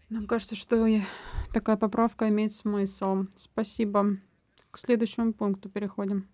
Нам кажется, что такая поправка имеет смысл. Спасибо. К следующему пункту переходим.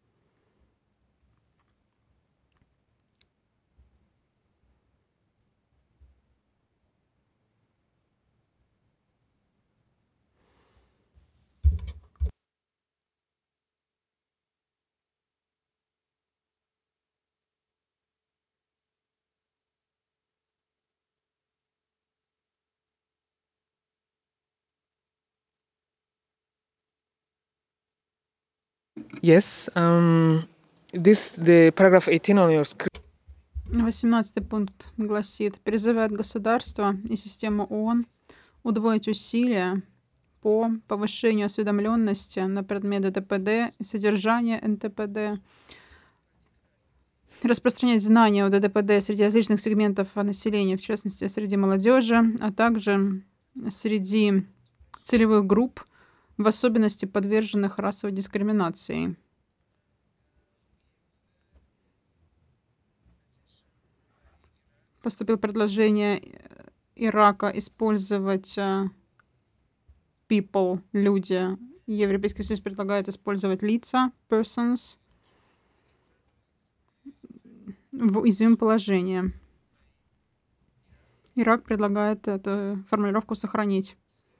Yes, the paragraph 18 on your screen. 18 пункт гласит: призывает государства и систему ООН удвоить усилия по повышению осведомленности на предмет ДТПД и содержания НТПД, распространять знания о ДТПД среди различных сегментов населения, в частности, среди молодежи, а также среди целевых групп, в особенности подверженных расовой дискриминации. Поступило предложение Ирака использовать people, люди. Европейский Союз предлагает использовать лица, persons, в уязвимом положении. Ирак предлагает эту формулировку сохранить.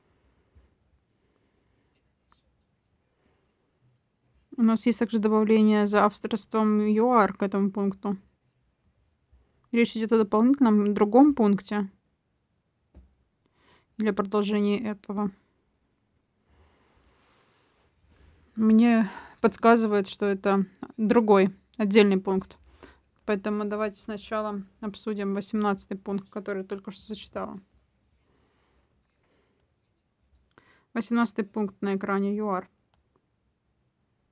У нас есть также добавление за авторством ЮАР к этому пункту. Речь идет о дополнительном другом пункте для продолжения этого. Мне подсказывает, что это другой, отдельный пункт. Поэтому давайте сначала обсудим 18 пункт, который только что зачитала. 18 пункт на экране ЮАР.